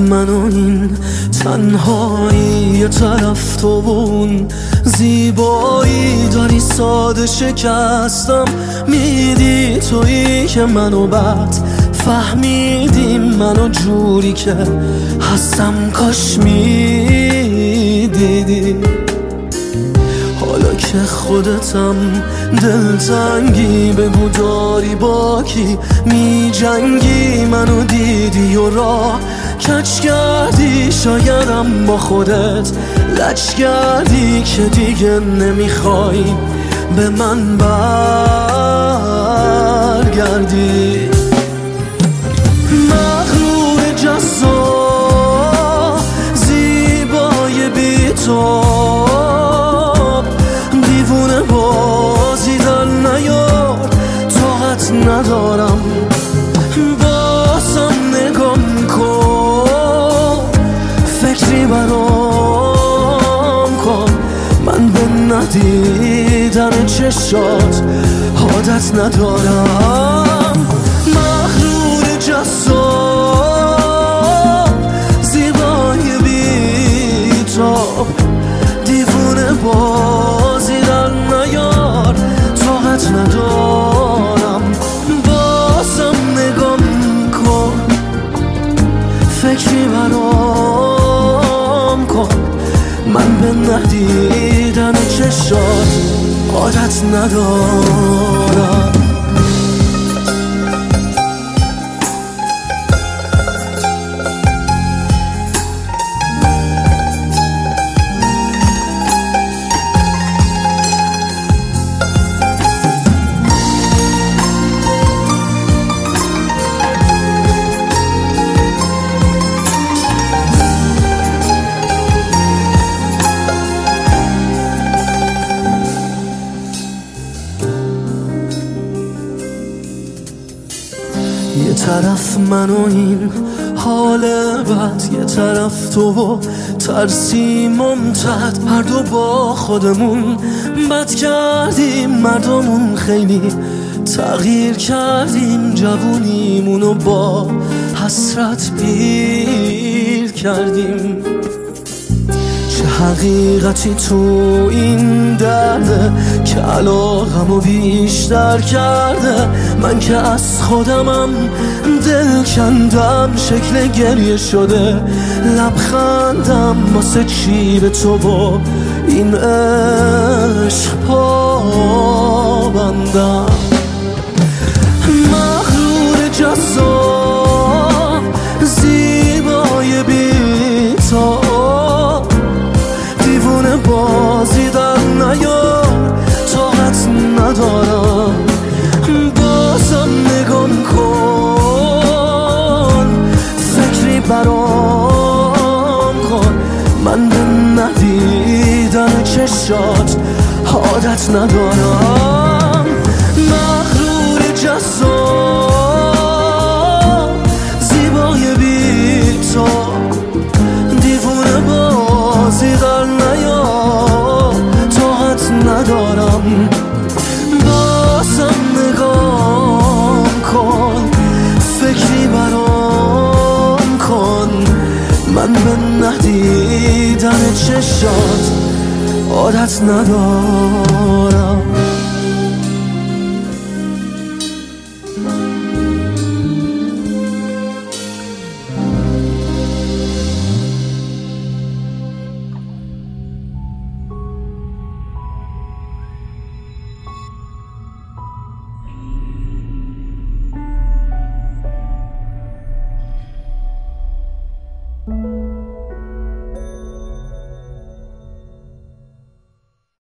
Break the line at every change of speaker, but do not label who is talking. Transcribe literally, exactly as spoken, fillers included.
من و این تنهایی، یه طرف تو و اون زیبایی داری ساده شکستم. میدی تویی که منو بعد فهمیدیم منو جوری که هستم، کاش میدیدی. حالا که خودتم دلتنگی، بگو داری با کی می جنگی؟ منو دیدی و راه کج کردی، شایدم با خودت لج کردی که دیگه نمیخوای به من برگردی. مغرور جذاب زیبای بی تو، دیوونه بازی در نیار، طاقت ندارم بازم نگام کن، فکری برام کن. من به ندیدن چشات عادت ندارم. مغرور جذاب زیبای بی تو، دیوونه بازی در نیار، طاقت ندارم بازم نگام کن، فکری برام کن. من به ندیدن چشات عادت ندارم. یه طرف من و این حال بد، یه طرف تو و ترسی ممتد. هر دو با خودمون بد کردیم، مردمون خیلی تغییر کردیم، جوونیمونو با حسرت پیر کردیم. چه حقیقتی تو این درده که علاقمو بیشتر کرده؟ من که از خودمم دل کندم، شکل گریه شده لبخندم. واسه چی به تو با این عشق پابندم؟ مغرور جذاب زیبای بی تو، دیوونه بازی در نیار، طاقت ندارم بازم نگام کن، فکری برام کن. من به ندیدن چشات عادت ندارم. مغرور جذاب زیبای بی تو، دیوونه بازی در نیار، طاقت ندارم بازم نگام کن، فکری برام کن. من به ندیدن چشات عادت ندارم.